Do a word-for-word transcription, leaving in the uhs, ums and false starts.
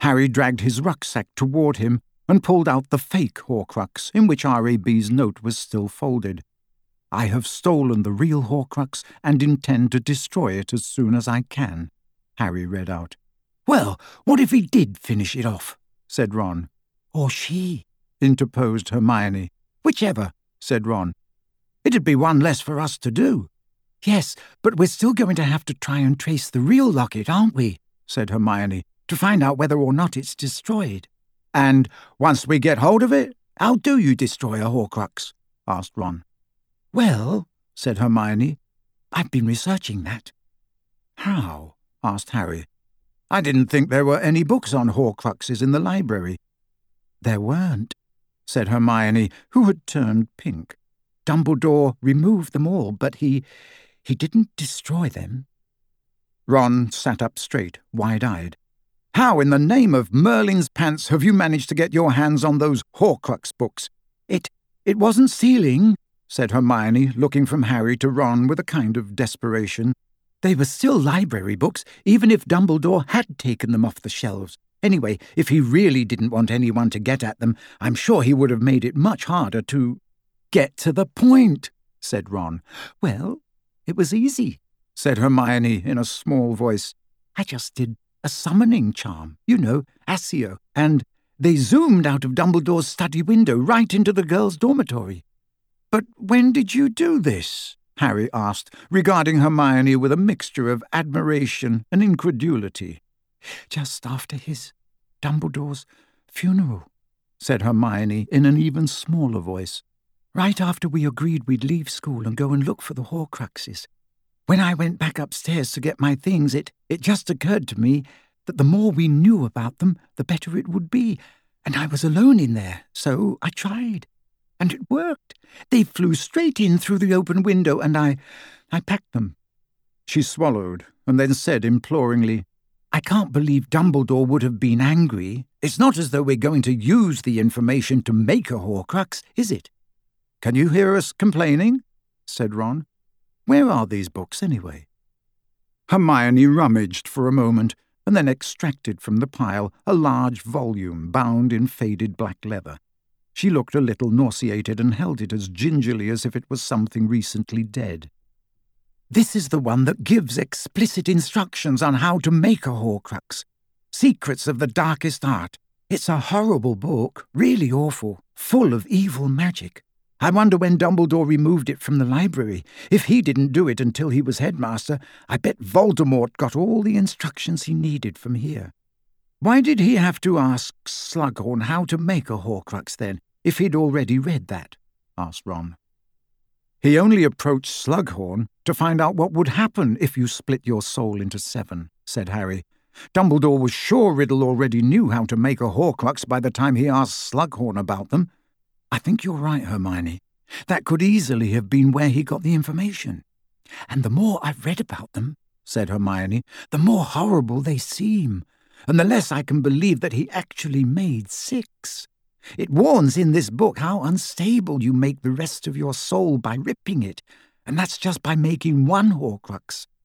Harry dragged his rucksack toward him and pulled out the fake Horcrux, in which R A B's note was still folded. "I have stolen the real Horcrux and intend to destroy it as soon as I can," Harry read out. "Well, what if he did finish it off?" said Ron. "Or she," interposed Hermione. "Whichever," said Ron. "It'd be one less for us to do." "Yes, but we're still going to have to try and trace the real locket, aren't we?" said Hermione, "to find out whether or not it's destroyed." "And once we get hold of it, how do you destroy a Horcrux?" asked Ron. "Well," said Hermione, "I've been researching that." "How?" asked Harry. "I didn't think there were any books on Horcruxes in the library." "There weren't," said Hermione, who had turned pink. "Dumbledore removed them all, but he... he didn't destroy them." Ron sat up straight, wide-eyed. "How in the name of Merlin's pants have you managed to get your hands on those Horcrux books?" It... it wasn't stealing," said Hermione, looking from Harry to Ron with a kind of desperation. "They were still library books, even if Dumbledore had taken them off the shelves. Anyway, if he really didn't want anyone to get at them, I'm sure he would have made it much harder to—" "Get to the point," said Ron. "Well, it was easy," said Hermione in a small voice. "I just did a summoning charm, you know, Accio, and they zoomed out of Dumbledore's study window right into the girls' dormitory." "But when did you do this?" Harry asked, regarding Hermione with a mixture of admiration and incredulity. "Just after his, Dumbledore's, funeral," said Hermione in an even smaller voice. "Right after we agreed we'd leave school and go and look for the Horcruxes. When I went back upstairs to get my things, it, it just occurred to me that the more we knew about them, the better it would be, and I was alone in there, so I tried. And it worked. They flew straight in through the open window, and I... I packed them." She swallowed, and then said imploringly, "I can't believe Dumbledore would have been angry. It's not as though we're going to use the information to make a Horcrux, is it?" "Can you hear us complaining?" said Ron. "Where are these books, anyway?" Hermione rummaged for a moment, and then extracted from the pile a large volume bound in faded black leather. She looked a little nauseated and held it as gingerly as if it was something recently dead. "This is the one that gives explicit instructions on how to make a Horcrux. Secrets of the Darkest Art. It's a horrible book, really awful, full of evil magic. I wonder when Dumbledore removed it from the library. If he didn't do it until he was headmaster, I bet Voldemort got all the instructions he needed from here." "Why did he have to ask Slughorn how to make a Horcrux, then, if he'd already read that?" asked Ron. "He only approached Slughorn to find out what would happen if you split your soul into seven," said Harry. "Dumbledore was sure Riddle already knew how to make a Horcrux by the time he asked Slughorn about them. I think you're right, Hermione. That could easily have been where he got the information. And the more I've read about them," said Hermione, "the more horrible they seem, and the less I can believe that he actually made six. It warns in this book how unstable you make the rest of your soul by ripping it, and that's just by making one Horcrux.